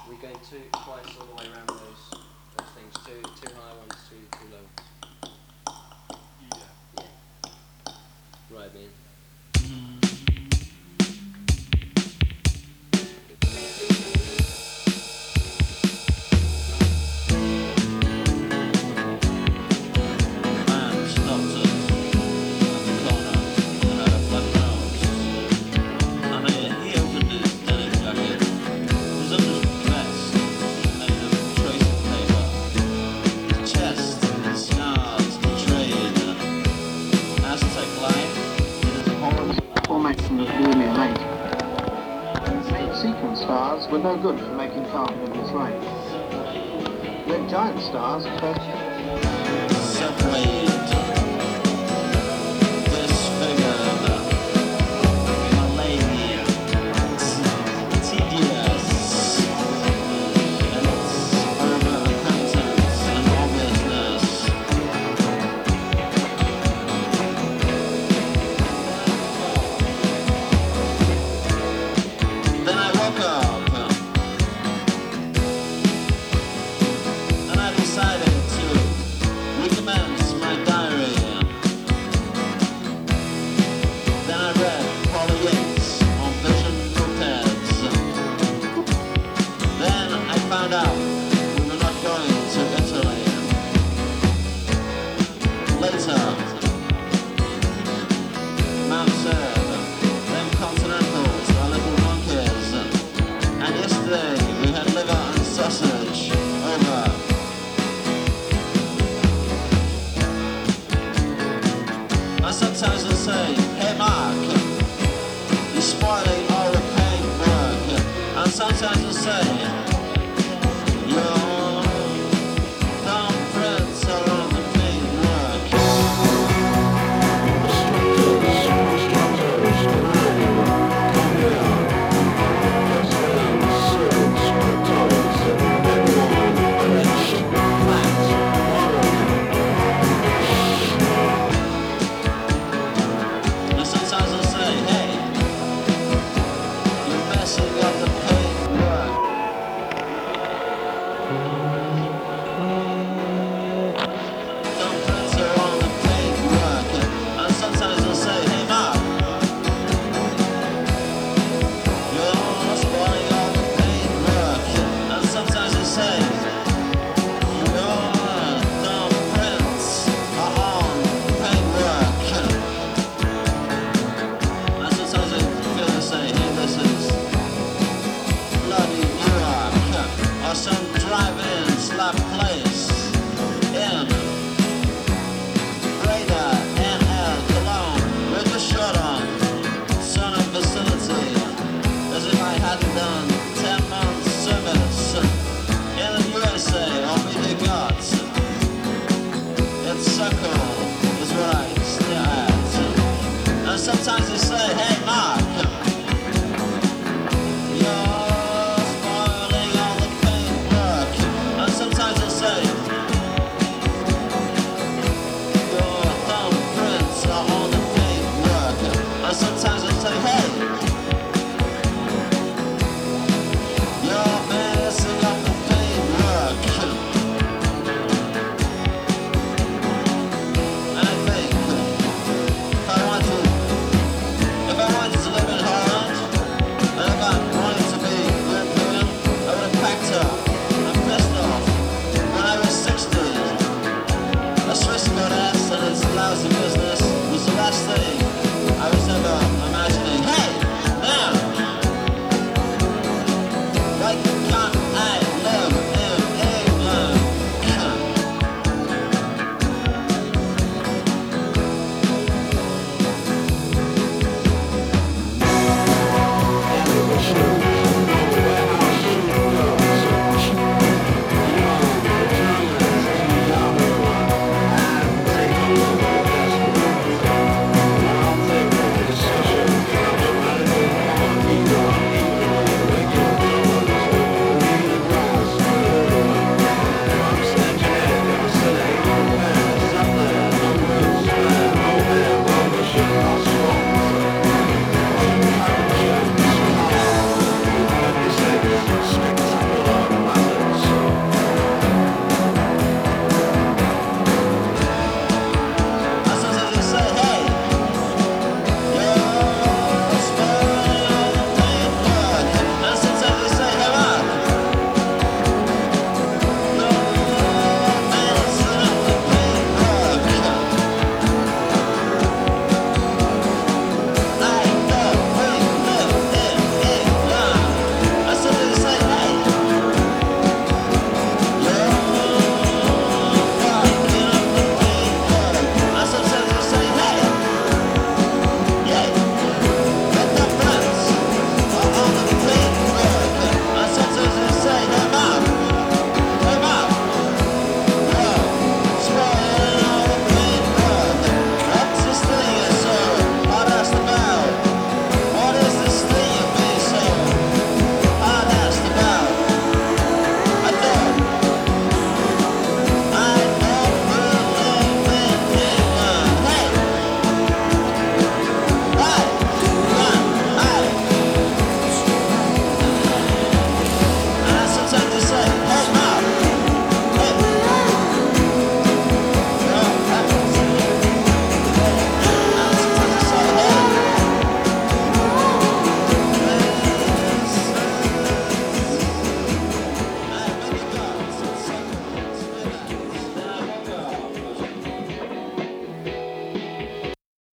We're going twice all the way around those things. Two high ones, two low ones. Yeah. Right, man. Formation of Julian 8 sequence stars were no good for making carbon in this range. Red giant stars separated, disfigured, malady, tedious, and its over-acquaintance and obviousness. Then I woke up, and I decided to recommence my diary. Then I read Paula Yates on Vision Mopeds. Then I found out we were not going to Italy. Later, Mount said, them continentals are little monkeys. And yesterday we had liver and sausage over. I sometimes will say, hey Mark, you're spoiling all the paintwork. And sometimes I'll say, your thumbprints are on the paintwork. And sometimes I'll say, hey, you're messing up the paintwork. Thumbprints are on the paintwork. And sometimes I'll say, hey Mark, you're spoiling all the paintwork. And sometimes I'll say, your thumbprints are on the paintwork. And sometimes I feel to say, hey, this is bloody Newark, or some drive-in slap place.